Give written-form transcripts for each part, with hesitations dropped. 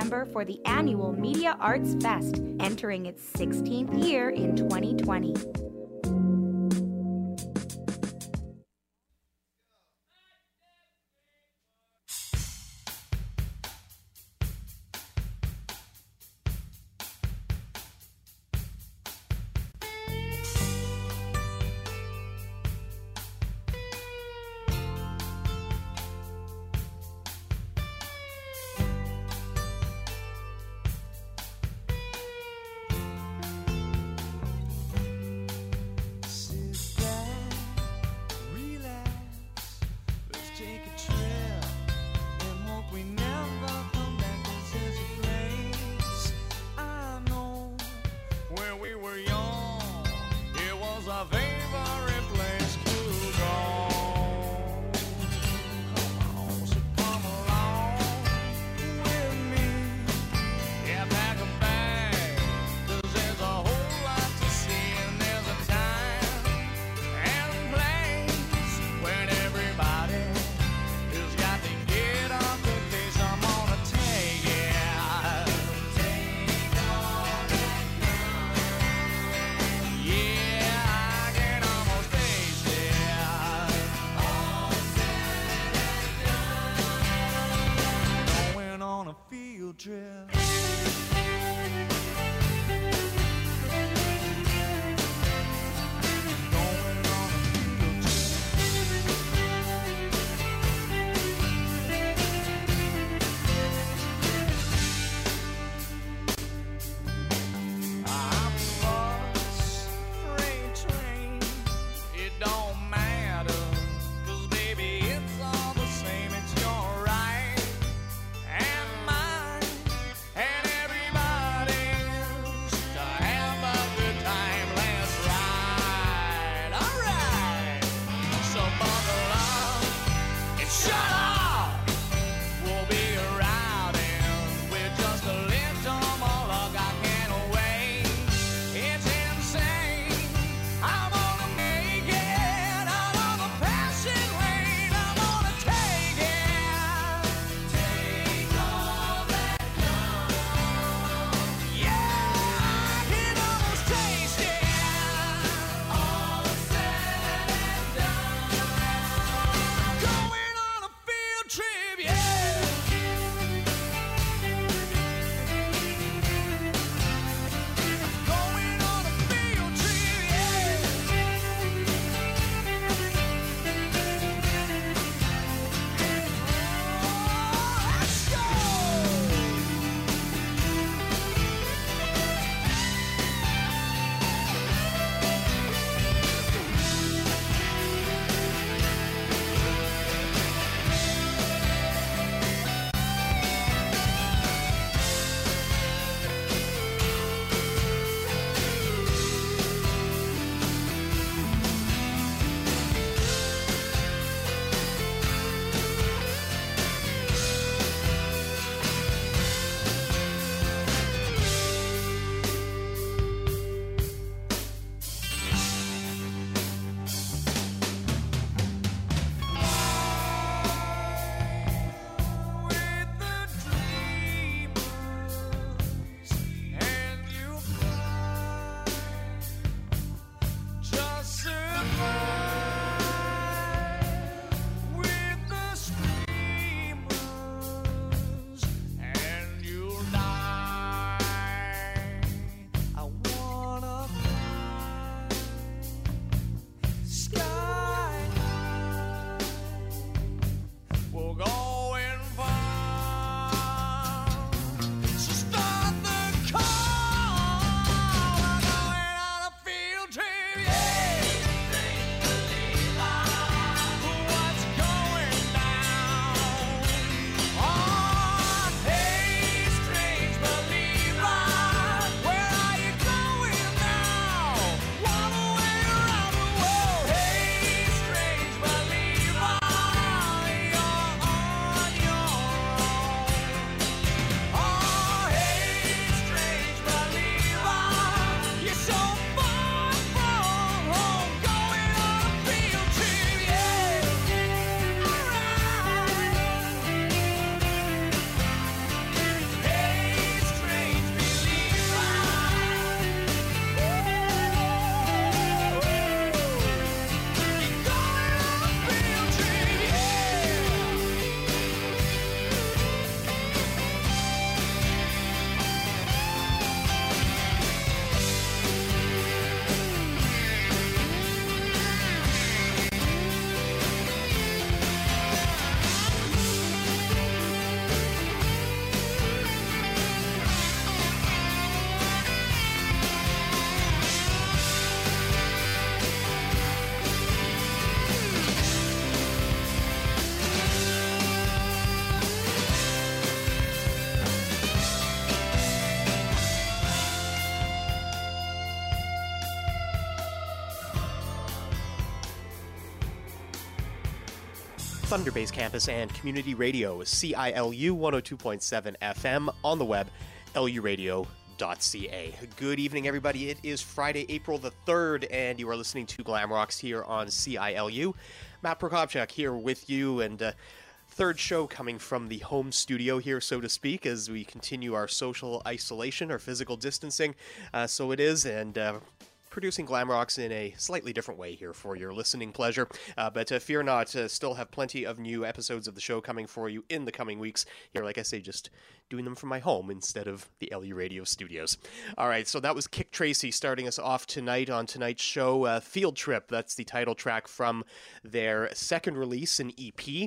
September for the annual Media Arts Fest, entering its 16th year in 2020. Everybody Thunderbase Campus and Community Radio, CILU 102.7 FM, on the web, luradio.ca. Good evening, everybody. It is Friday, April the 3rd, and you are listening to Glam Rocks here on CILU. Matt Prokopchuk here with you, and third show coming from the home studio here, so to speak, as we continue our social isolation or physical distancing. So it is, and producing Glam Rocks in a slightly different way here for your listening pleasure. But fear not, still have plenty of new episodes of the show coming for you in the coming weeks. Here, like I say, just doing them from my home instead of the LU Radio studios. All right, so that was Kik Tracee starting us off tonight on tonight's show, Field Trip. That's the title track from their second release, an EP. In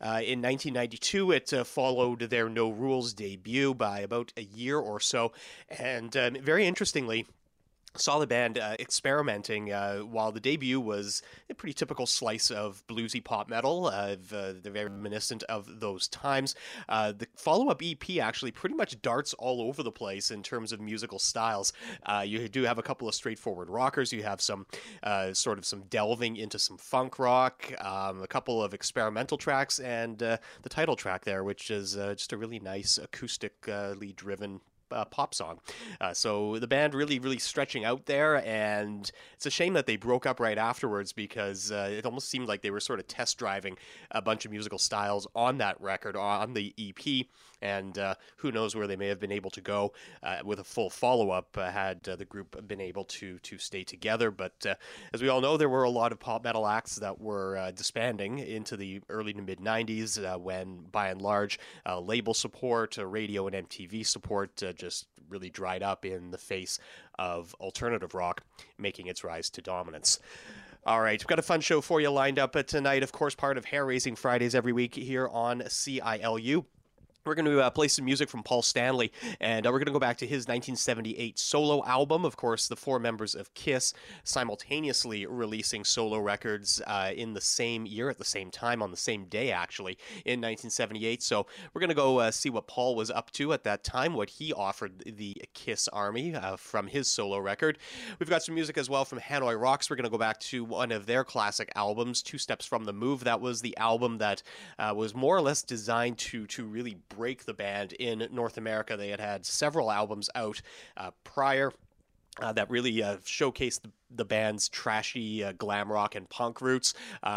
1992, it followed their No Rules debut by about a year or so. And very interestingly, saw the band experimenting while the debut was a pretty typical slice of bluesy pop metal. They're very reminiscent of those times. The follow-up EP actually pretty much darts all over the place in terms of musical styles. You do have a couple of straightforward rockers. You have some some delving into some funk rock, a couple of experimental tracks, and the title track there, which is just a really nice acoustically driven pop song. So the band really stretching out there, and it's a shame that they broke up right afterwards, because it almost seemed like they were sort of test driving a bunch of musical styles on that record, on the EP, and who knows where they may have been able to go with a full follow-up had the group been able to stay together. But as we all know, there were a lot of pop metal acts that were disbanding into the early to mid-90s when, by and large, label support, radio and MTV support just really dried up in the face of alternative rock making its rise to dominance. All right, we've got a fun show for you lined up tonight. Of course, part of Hair Raising Fridays every week here on CILU. We're going to play some music from Paul Stanley, and we're going to go back to his 1978 solo album. Of course, the four members of KISS simultaneously releasing solo records in the same year, at the same time, on the same day, actually, in 1978. So we're going to go see what Paul was up to at that time, what he offered the KISS Army from his solo record. We've got some music as well from Hanoi Rocks. We're going to go back to one of their classic albums, Two Steps from the Move. That was the album that was more or less designed to really break the band in North America. They had several albums out prior that really showcased the band's trashy glam rock and punk roots.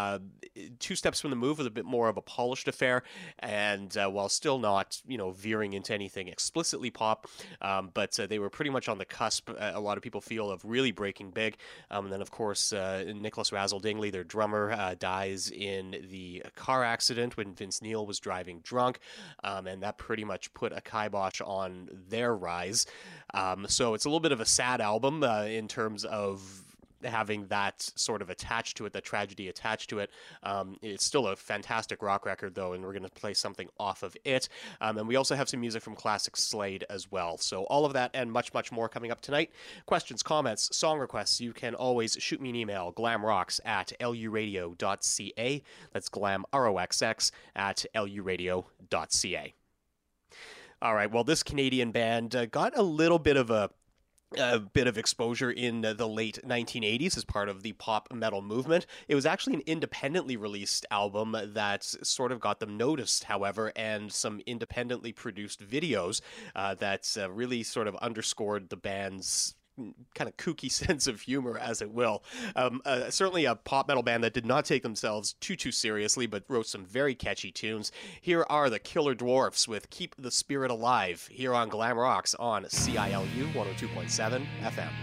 Two Steps from the Move was a bit more of a polished affair, and while still not, veering into anything explicitly pop, but they were pretty much on the cusp, a lot of people feel, of really breaking big. And then, of course, Nicholas Razzle Dingley, their drummer, dies in the car accident when Vince Neil was driving drunk, and that pretty much put a kibosh on their rise. So it's a little bit of a sad album in terms of having that sort of attached to it, that tragedy attached to it. It's still a fantastic rock record, though, and we're going to play something off of it. And we also have some music from Classic Slade as well. So all of that and much more coming up tonight. Questions, comments, song requests, you can always shoot me an email, glamrocks@luradio.ca. That's glam, ROXX, @luradio.ca. All right, well, this Canadian band got a little bit of a bit of exposure in the late 1980s as part of the pop metal movement. It was actually an independently released album that sort of got them noticed, however, and some independently produced videos that really sort of underscored the band's kind of kooky sense of humor, as it will. Certainly a pop metal band that did not take themselves too seriously, but wrote some very catchy tunes. Here are the Killer Dwarfs with Keep the Spirit Alive, here on Glam Rocks on CILU 102.7 FM.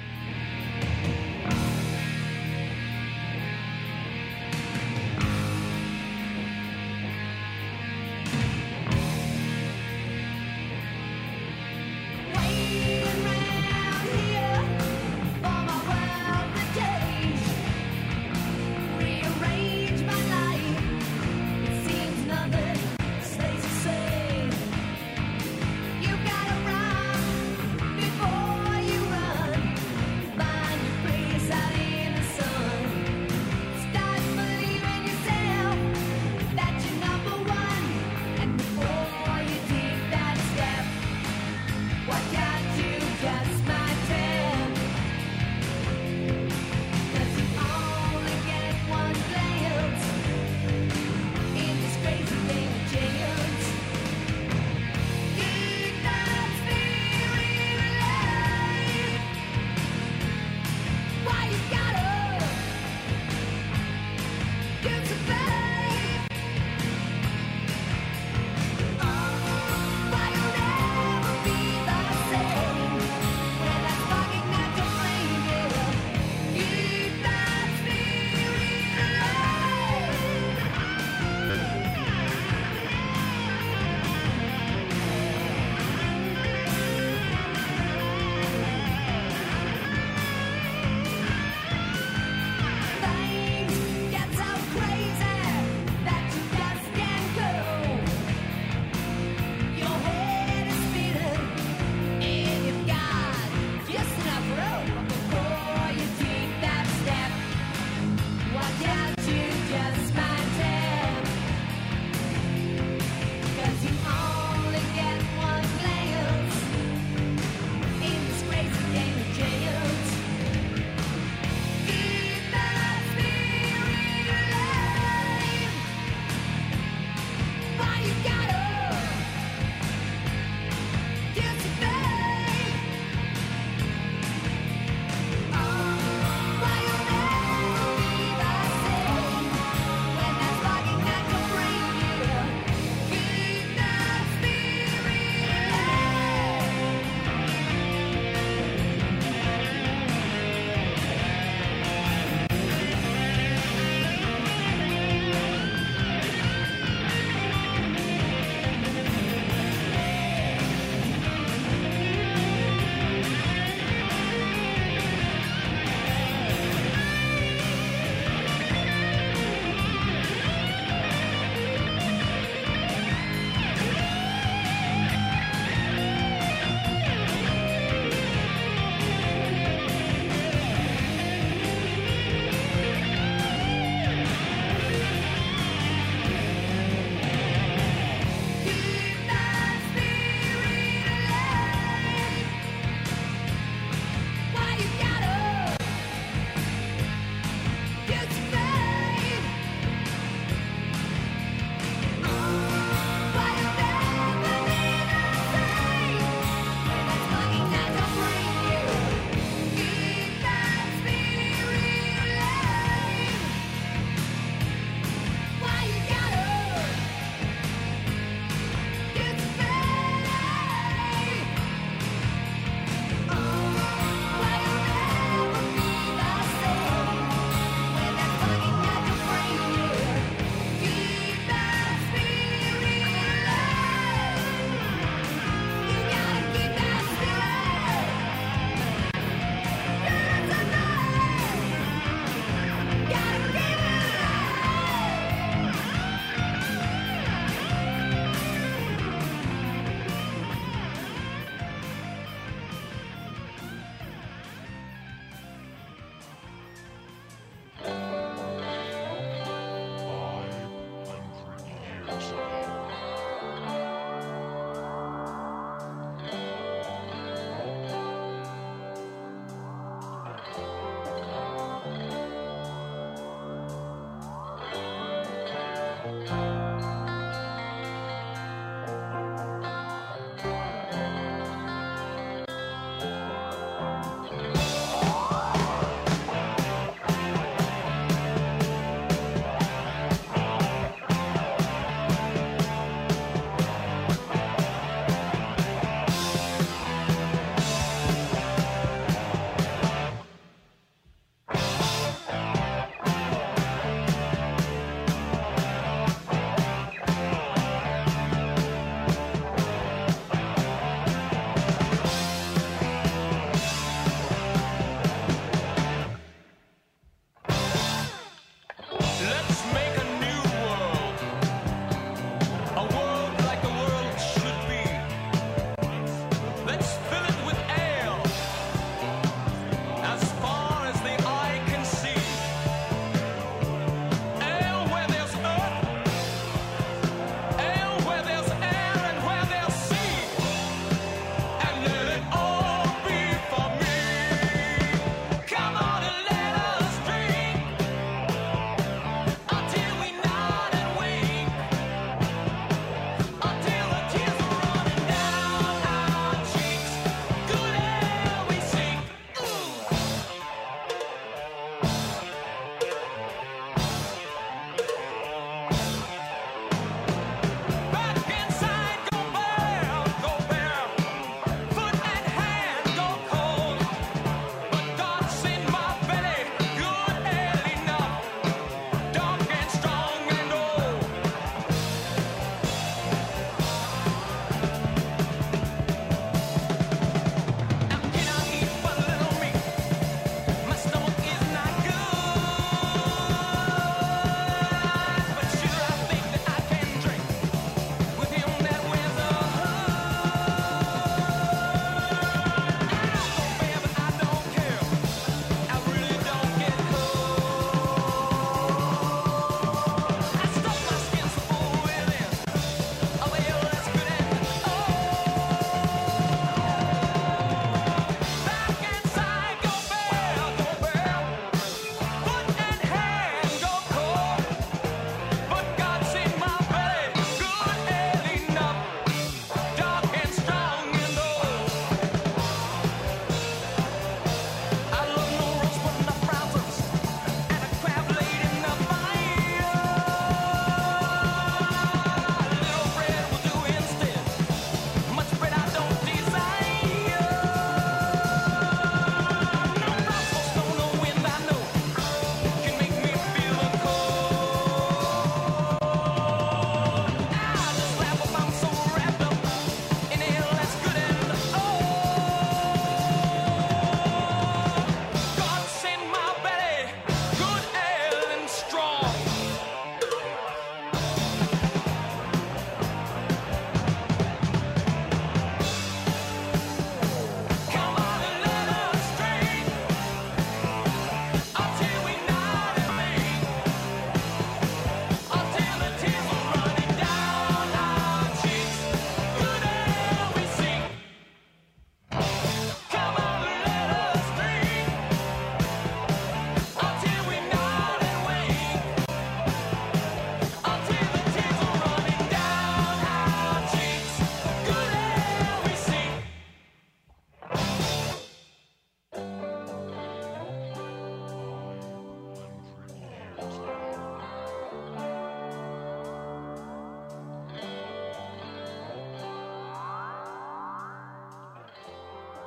You gotta run before you run.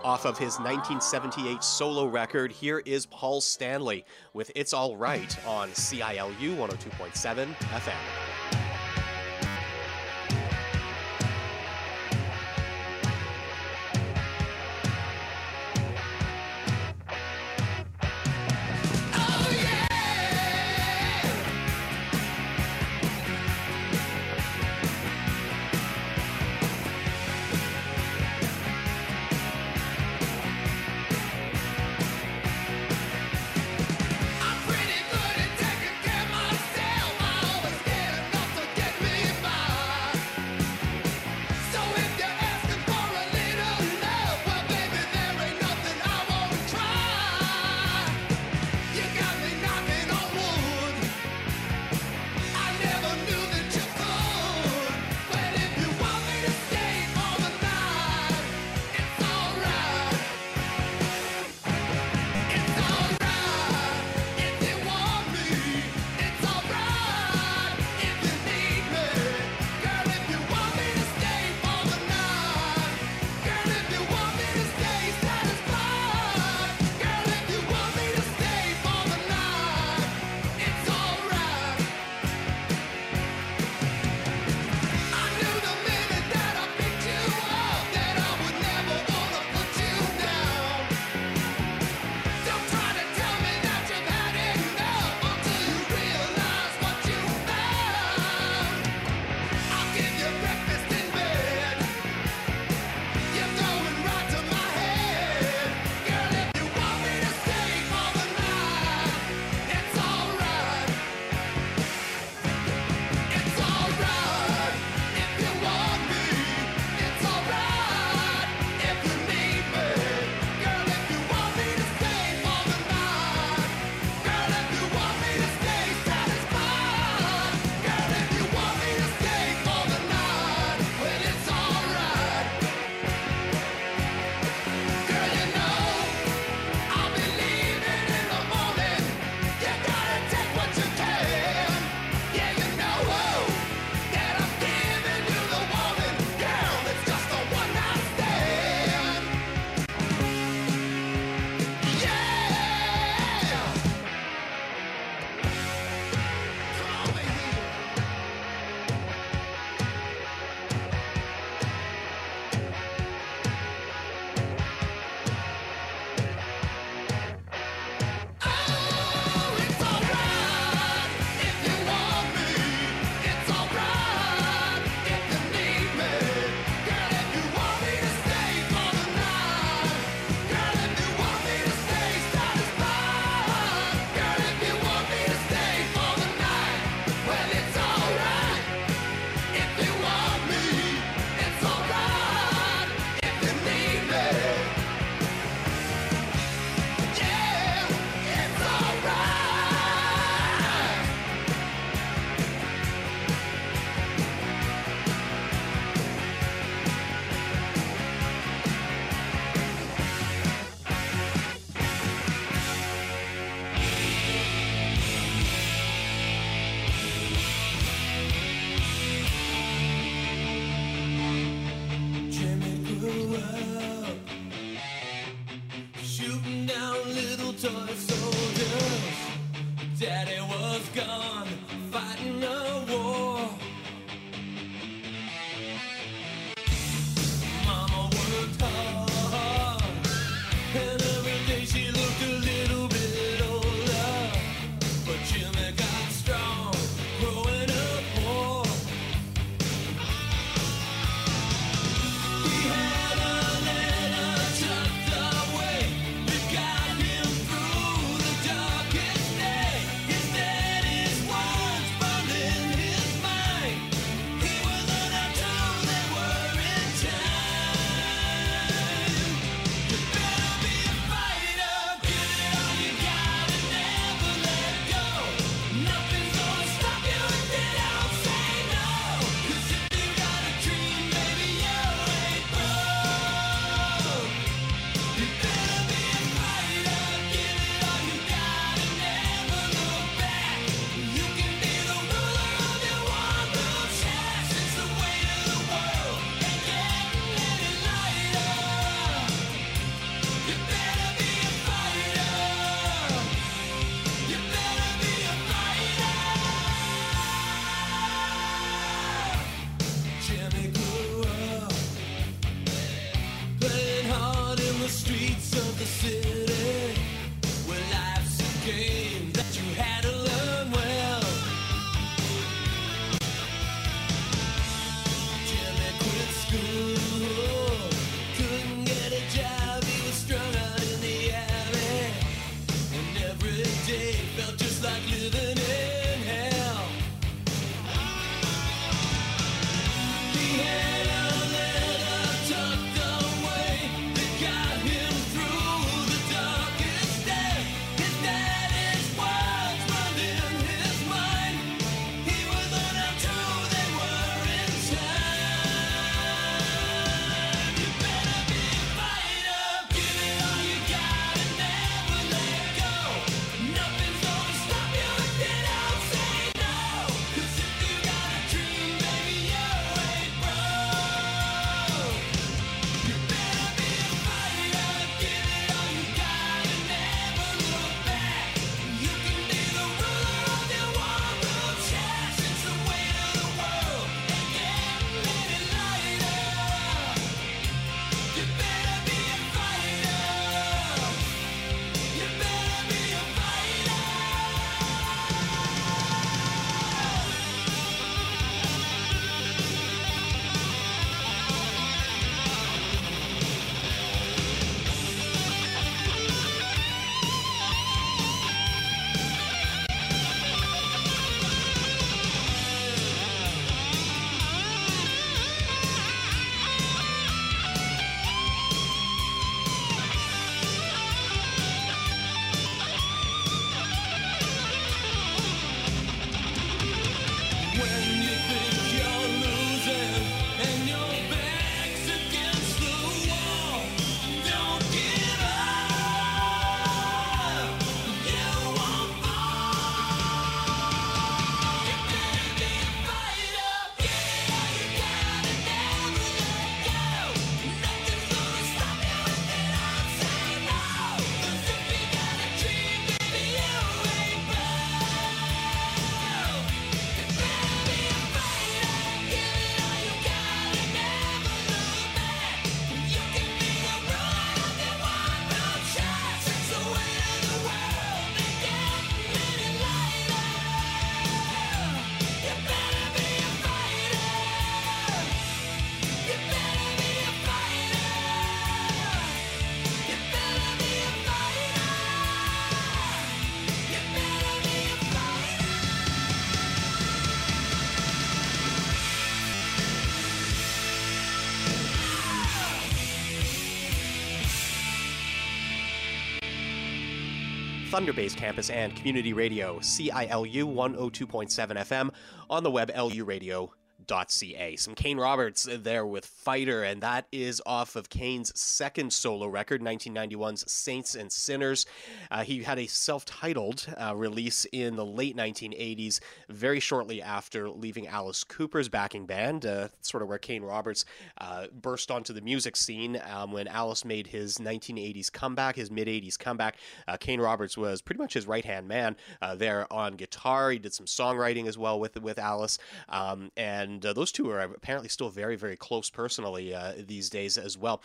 Off of his 1978 solo record, here is Paul Stanley with It's All Right on CILU 102.7 FM. I'm pretty good at taking care of myself. I always get a Thunder-Base campus and community radio, CILU 102.7 FM, on the web, luradio.ca. Some Kane Roberts there with Fighter, and that is off of Kane's second solo record, 1991's Saints and Sinners. He had a self-titled release in the late 1980s, very shortly after leaving Alice Cooper's backing band, sort of where Kane Roberts burst onto the music scene. When Alice made his 1980s comeback, his mid-80s comeback, Kane Roberts was pretty much his right-hand man there on guitar. He did some songwriting as well with Alice, and those two are apparently still very, very close personally these days as well.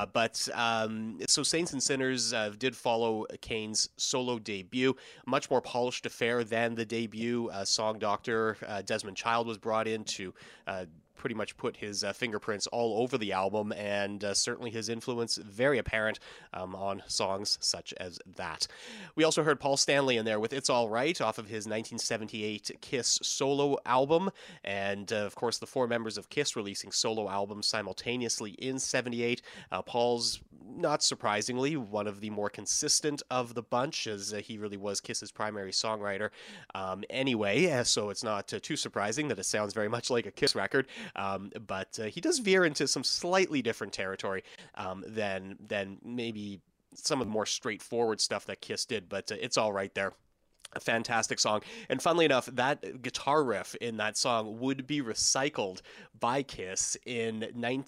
So Saints and Sinners did follow Kane's solo debut, much more polished affair than the debut. Song doctor Desmond Child was brought in to pretty much put his fingerprints all over the album, and certainly his influence very apparent on songs such as that. We also heard Paul Stanley in there with It's All Right off of his 1978 Kiss solo album, and of course the four members of Kiss releasing solo albums simultaneously in 78. Paul's, not surprisingly, one of the more consistent of the bunch, as he really was Kiss's primary songwriter anyway, so it's not too surprising that it sounds very much like a Kiss record. But he does veer into some slightly different territory than maybe some of the more straightforward stuff that Kiss did, but It's All Right there. A fantastic song. And funnily enough, that guitar riff in that song would be recycled by Kiss in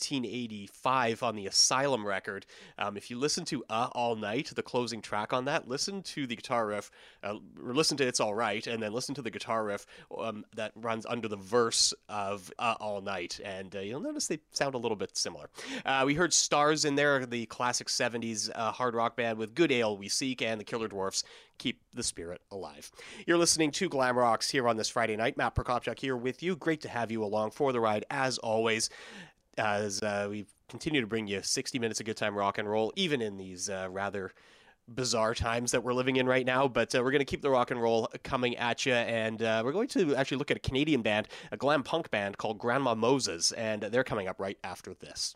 1985 on the Asylum record. If you listen to All Night, the closing track on that, listen to the guitar riff, or listen to It's All Right, and then listen to the guitar riff that runs under the verse of All Night, and you'll notice they sound a little bit similar. We heard Stars in there, the classic 70s hard rock band with Good Ale We Seek, and the Killer Dwarfs, Keep the Spirit Alive. You're listening to Glam Rocks here on this Friday night. Matt Prokopchuk here with you. Great to have you along for the ride, as always, as we continue to bring you 60 minutes of good time rock and roll, even in these rather bizarre times that we're living in right now. But we're going to keep the rock and roll coming at you, and we're going to actually look at a Canadian band, a glam punk band called Grandma Moses, and they're coming up right after this.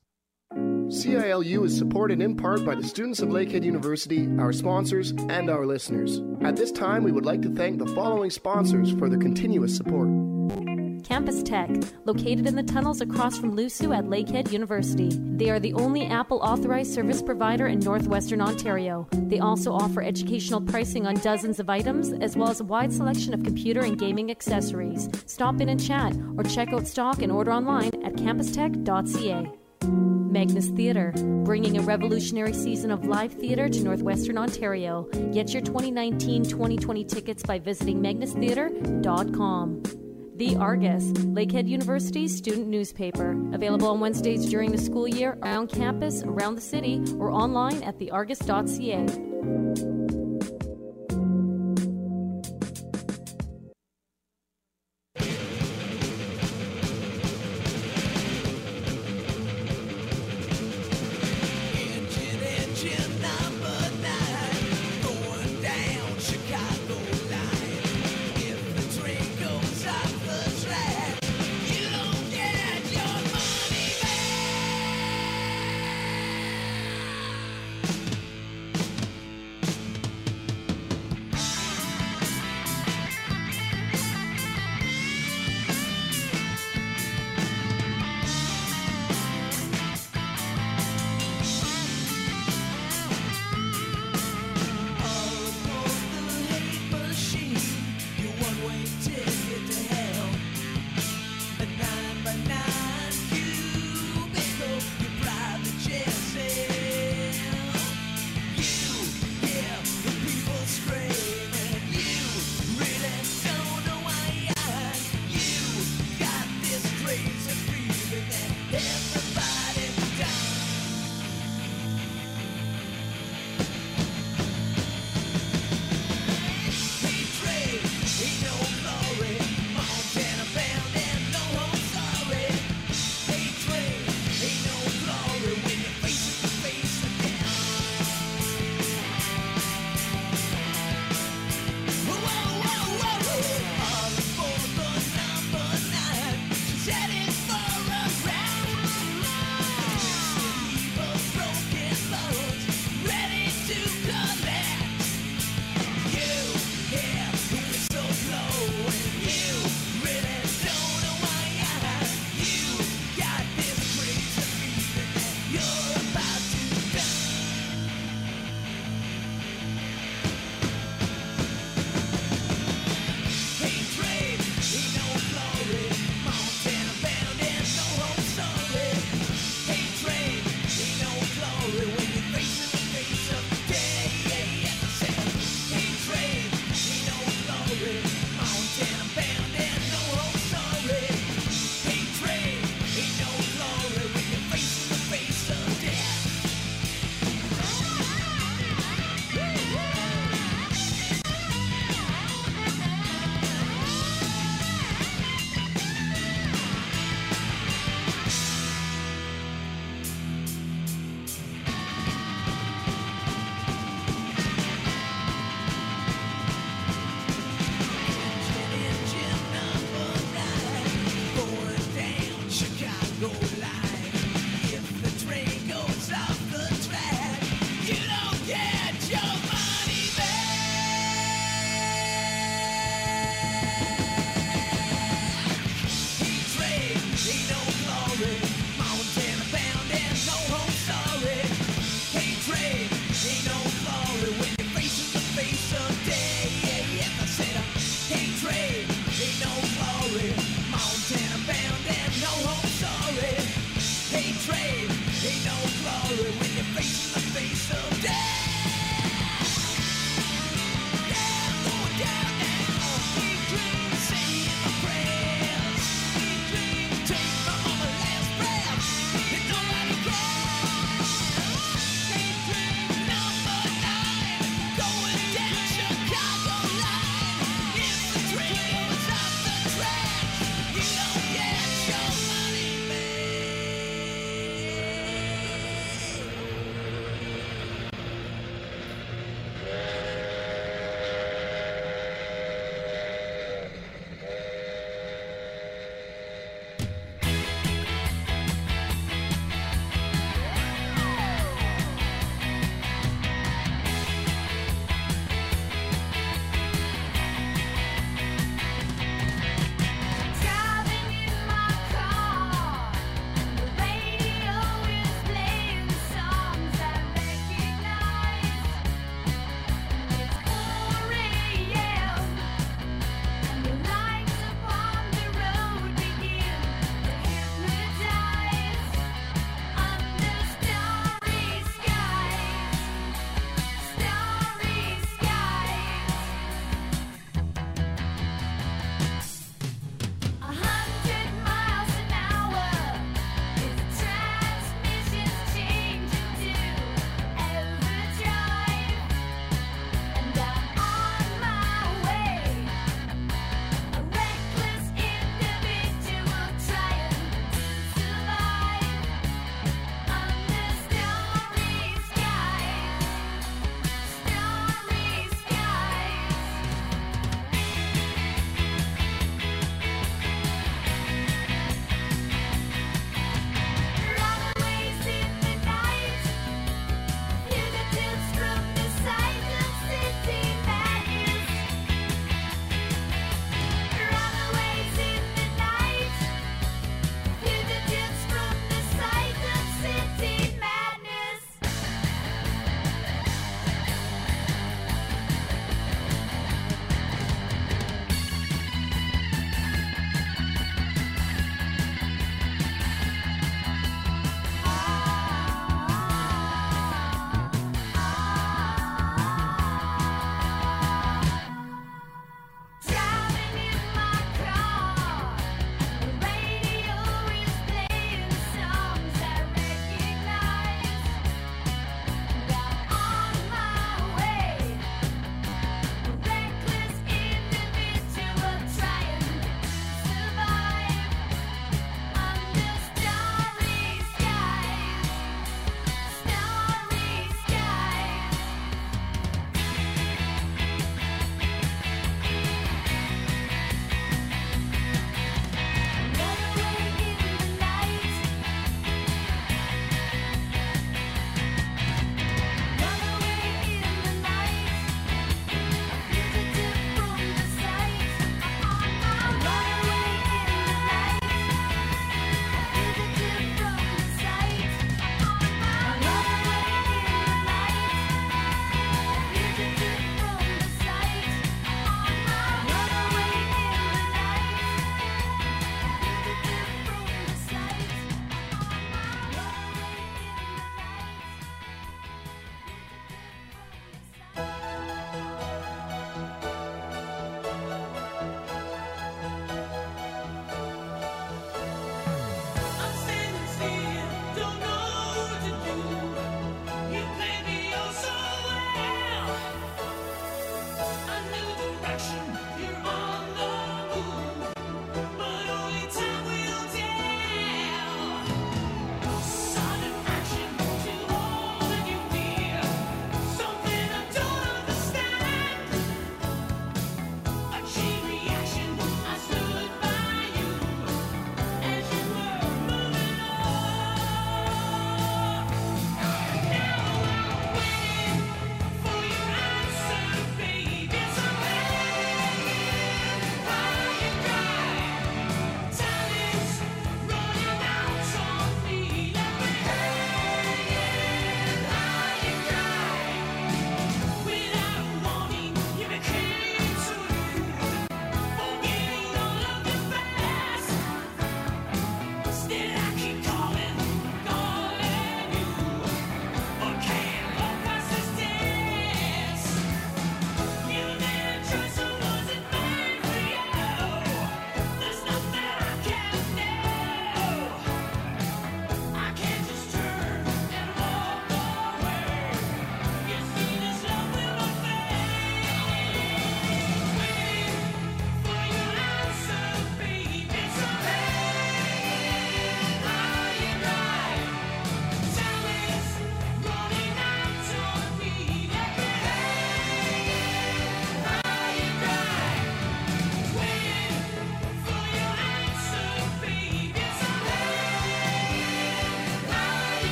CILU is supported in part by the students of Lakehead University, our sponsors, and our listeners. At this time, we would like to thank the following sponsors for their continuous support. Campus Tech, located in the tunnels across from LUSU at Lakehead University. They are the only Apple-authorized service provider in Northwestern Ontario. They also offer educational pricing on dozens of items, as well as a wide selection of computer and gaming accessories. Stop in and chat, or check out stock and order online at campustech.ca. Magnus Theatre, bringing a revolutionary season of live theatre to Northwestern Ontario. Get your 2019-2020 tickets by visiting magnustheatre.com. The Argus, Lakehead University's student newspaper. Available on Wednesdays during the school year, around campus, around the city, or online at theargus.ca.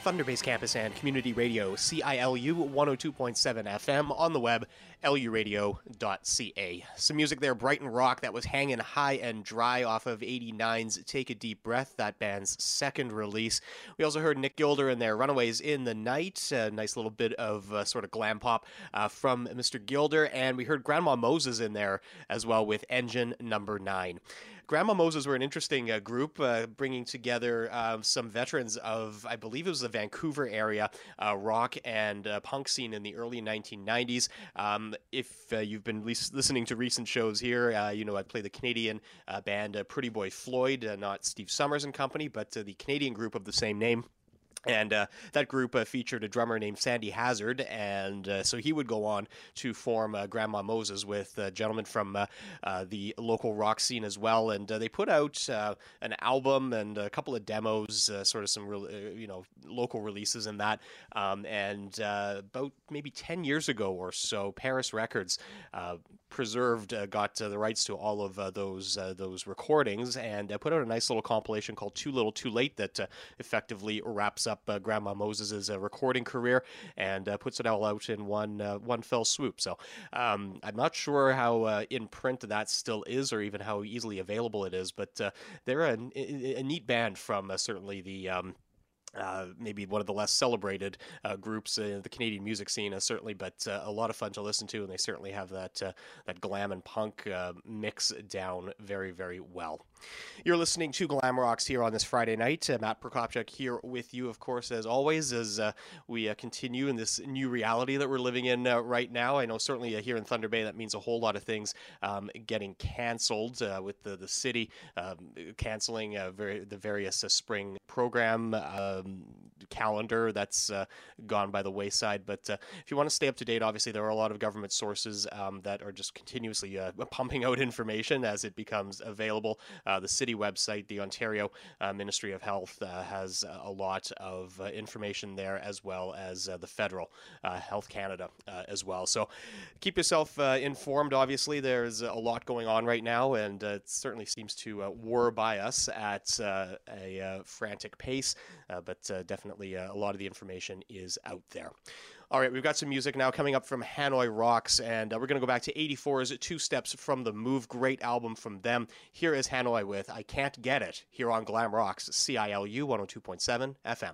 Thunder Base Campus and Community Radio, CILU 102.7 FM, on the web, luradio.ca. Some music there, Brighton Rock, that was hanging high and dry off of 89's Take a Deep Breath, that band's second release. We also heard Nick Gilder and their Runaways in the Night, a nice little bit of sort of glam pop from Mr. Gilder, and we heard Grandma Moses in there as well with Engine Number 9. Grandma Moses were an interesting group, bringing together some veterans of, I believe it was the Vancouver area, rock and punk scene in the early 1990s. If you've been listening to recent shows here, you know I'd play the Canadian band Pretty Boy Floyd, not Steve Summers and company, but the Canadian group of the same name. And that group featured a drummer named Sandy Hazard, and so he would go on to form Grandma Moses with gentlemen from the local rock scene as well. And they put out an album and a couple of demos, sort of some local releases in that. And about maybe 10 years ago or so, Paris Records got the rights to all of those recordings, and put out a nice little compilation called Too Little Too Late that effectively wraps up Grandma Moses' recording career and puts it all out in one fell swoop. So I'm not sure how in print that still is, or even how easily available it is, but they're a neat band from certainly the maybe one of the less celebrated groups in the Canadian music scene, certainly, but a lot of fun to listen to, and they certainly have that glam and punk mix down very, very well. You're listening to Glam Rocks here on this Friday night. Matt Prokopchuk here with you, of course, as always, as we continue in this new reality that we're living in right now. I know certainly here in Thunder Bay that means a whole lot of things getting canceled, with the city canceling the various spring program calendar that's gone by the wayside. But if you want to stay up to date, obviously there are a lot of government sources that are just continuously pumping out information as it becomes available. The city website, the Ontario Ministry of Health, has a lot of information there, as well as the federal Health Canada as well. So keep yourself informed. Obviously, there's a lot going on right now, and it certainly seems to whir by us at a frantic pace, but definitely a lot of the information is out there. All right, we've got some music now coming up from Hanoi Rocks, and we're going to go back to 84's Two Steps from the Move. Great album from them. Here is Hanoi with I Can't Get It, here on Glam Rocks, CILU 102.7 FM.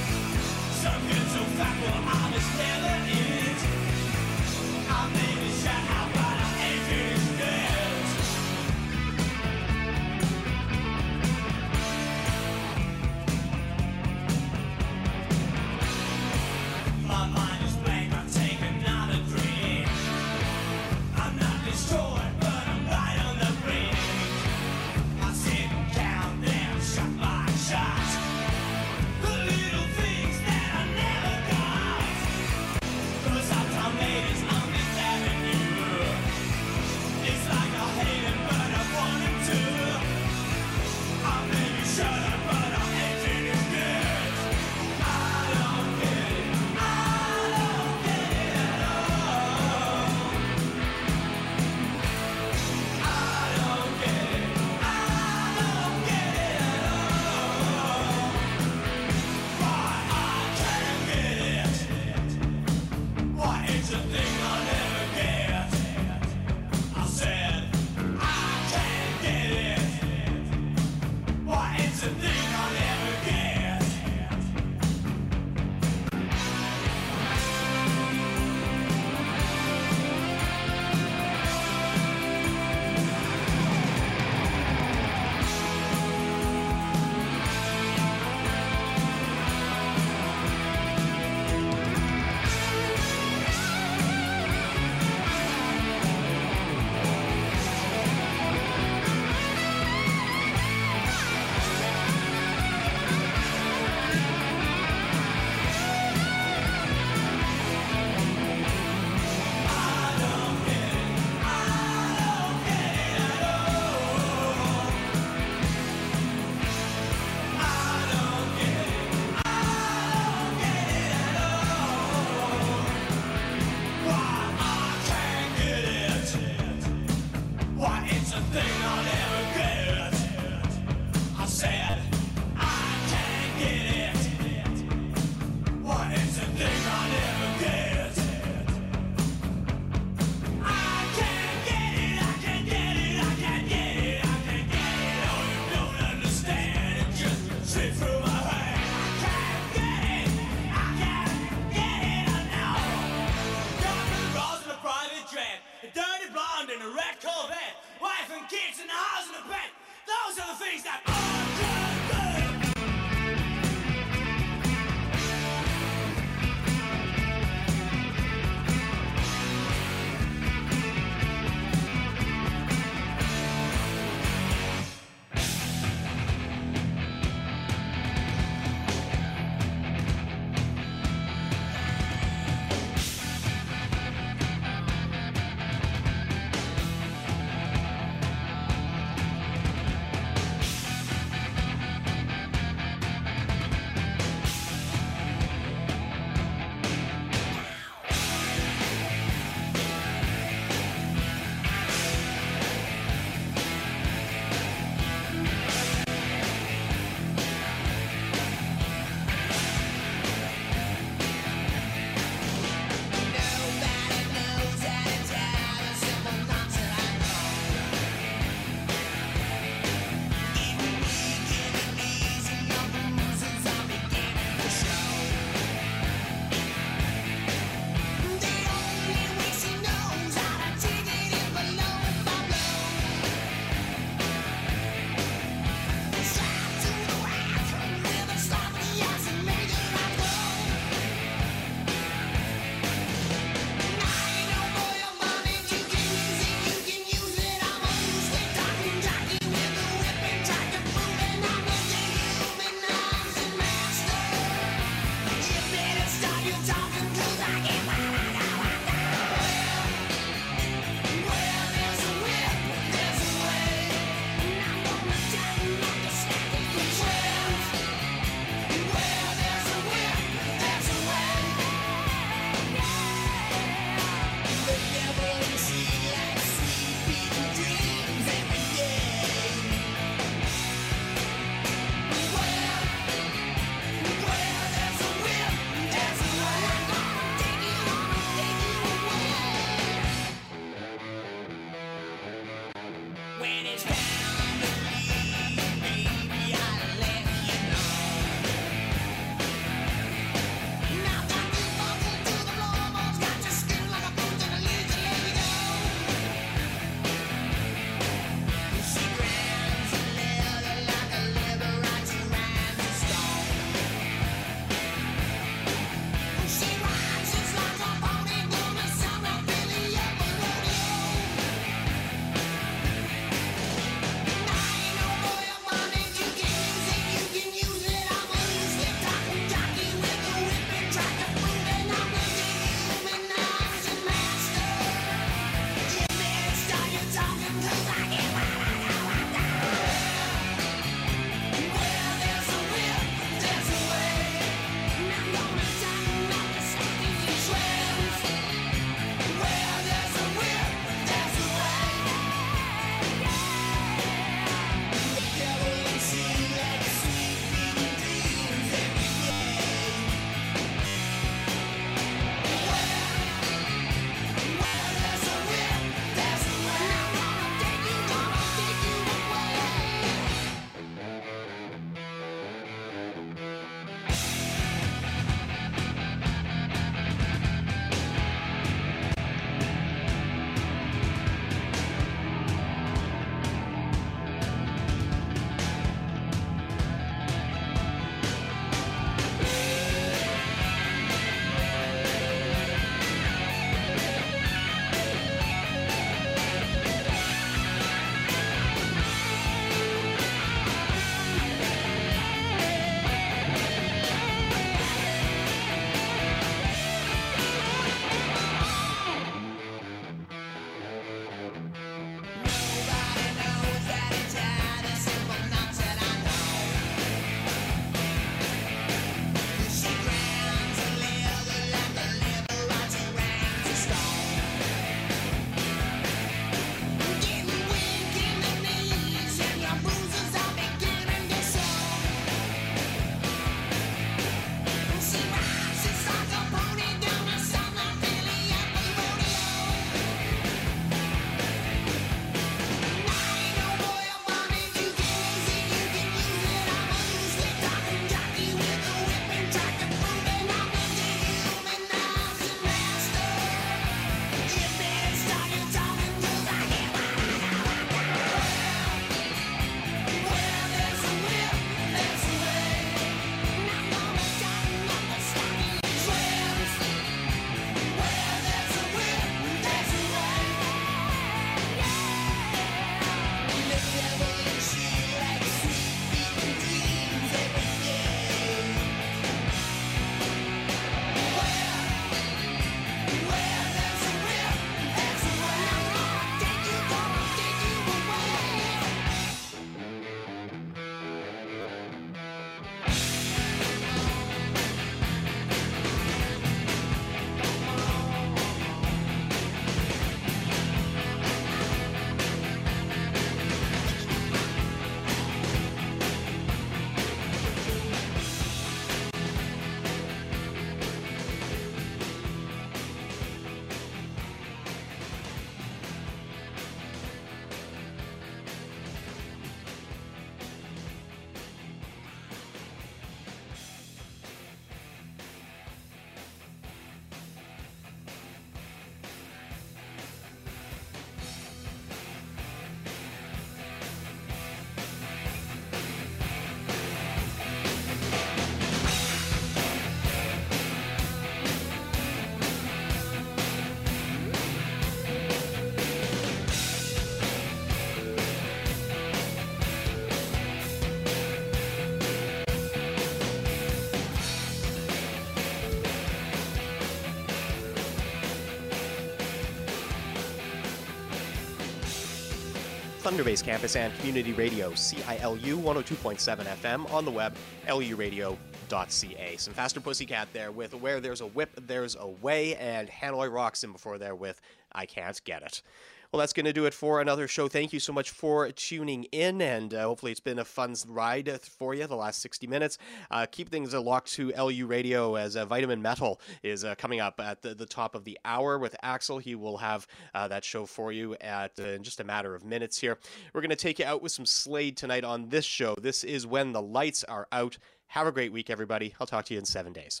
Thunder Bay campus and community radio, CILU 102.7 FM, on the web, luradio.ca. Some Faster Pussycat there with Where There's a Whip, There's a Way, and Hanoi Roxon before there with I Can't Get It. Well, that's going to do it for another show. Thank you so much for tuning in, and hopefully it's been a fun ride for you the last 60 minutes. Keep things locked to LU Radio as Vitamin Metal is coming up at the top of the hour with Axel. He will have that show for you in just a matter of minutes here. We're going to take you out with some Slade tonight on this show. This is When the Lights Are Out. Have a great week, everybody. I'll talk to you in 7 days.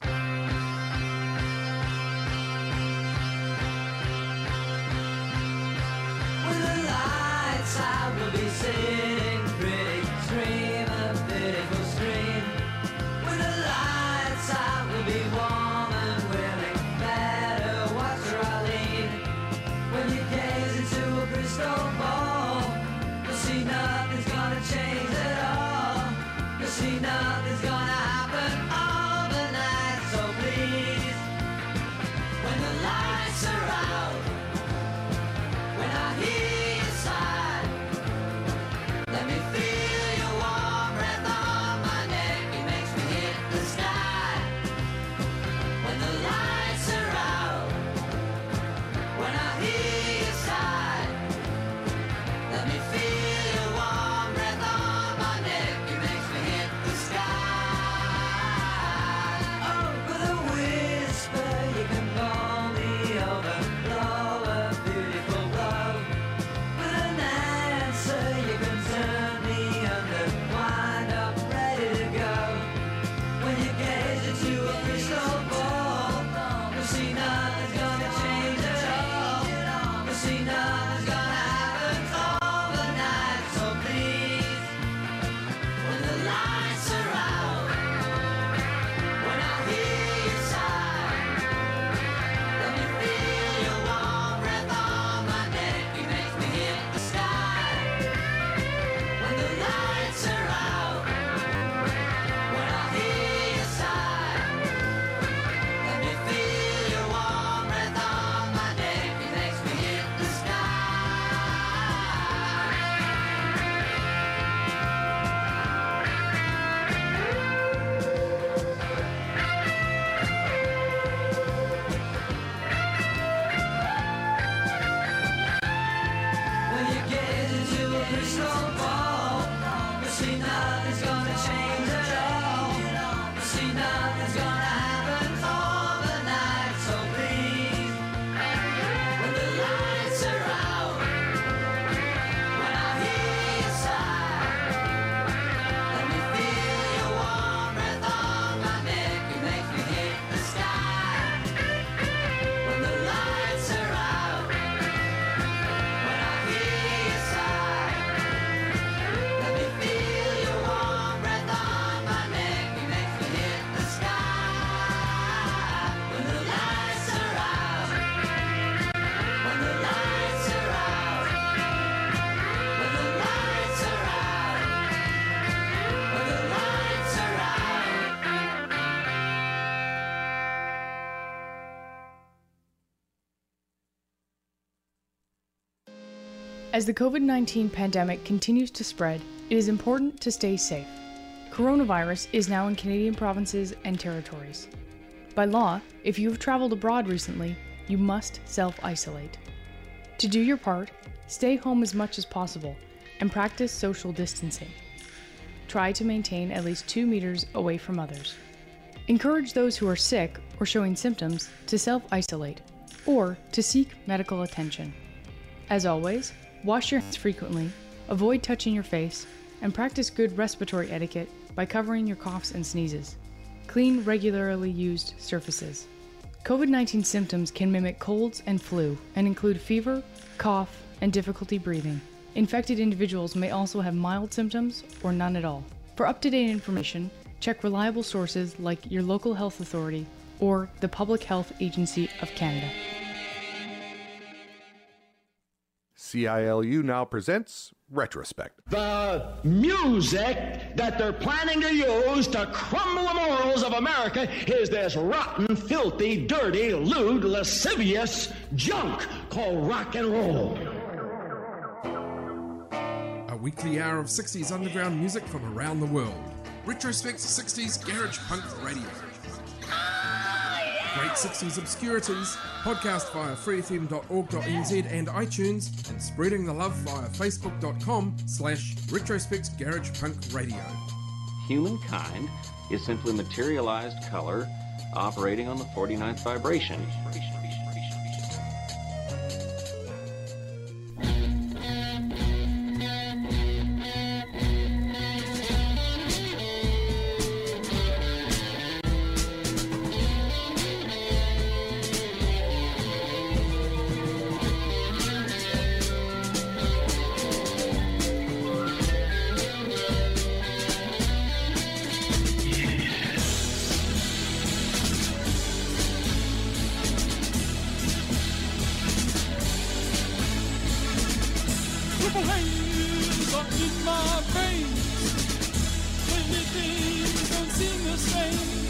I will be sitting pretty, stream a pitiful stream. With the lights I will be warm and willing, better watch where I lean. When you gaze into a crystal ball, you'll see nothing's gonna change at all. You'll see nothing's gonna happen all the night, so please, when the lights are out, when I hear you sigh, let me feel your warm breath on my neck. It makes me hit the sky. When the lights are out, when I hear you sigh, let me feel your warm breath on my neck. It makes me hit the sky. Oh, with a whisper you can blow me over, blow a beautiful blow. With an answer you can turn me under, wind up ready to go. When you gaze into a crystal ball, you'll see nothing's gonna change at all. You'll see nothing's gonna happen all the night, so please, when the lights are out, when I hear you sigh, let me feel your warm breath on my neck. It makes me hit the sky. When the lights are out, when I hear you sigh, let me feel your warm breath on my neck. It makes me hit the sky. When you gaze into a crystal ball, you see nothing's gonna change at all. You see nothing's gonna happen all the night, so please, when the lights are out, when I hear you sigh, let me feel your warm breath on my neck. It makes me hit the sky. When the lights are out, when I hear you sigh, let me feel your warm breath on my neck. It makes me hit the sky. When the lights are out, when the lights are out, when the lights are out, when the lights are out. As the COVID-19 pandemic continues to spread, it is important to stay safe. Coronavirus is now in Canadian provinces and territories. By law, if you have traveled abroad recently, you must self-isolate. To do your part, stay home as much as possible and practice social distancing. Try to maintain at least 2 meters away from others. Encourage those who are sick or showing symptoms to self-isolate or to seek medical attention. As always, wash your hands frequently, avoid touching your face, and practice good respiratory etiquette by covering your coughs and sneezes. Clean regularly used surfaces. COVID-19 symptoms can mimic colds and flu and include fever, cough, and difficulty breathing. Infected individuals may also have mild symptoms or none at all. For up-to-date information, check reliable sources like your local health authority or the Public Health Agency of Canada. CILU now presents Retrospect. The music that they're planning to use to crumble the morals of America is this rotten, filthy, dirty, lewd, lascivious junk called rock and roll. weekly hour of 60s underground music from around the world. Retrospect 60s Garage Punk Radio. Great 60s obscurities, podcast via freefm.org.nz and iTunes, and spreading the love via facebook.com/Retrospect Garage Punk Radio. Humankind is simply materialized color operating on the 49th vibration. In my veins, when the things don't seem the same.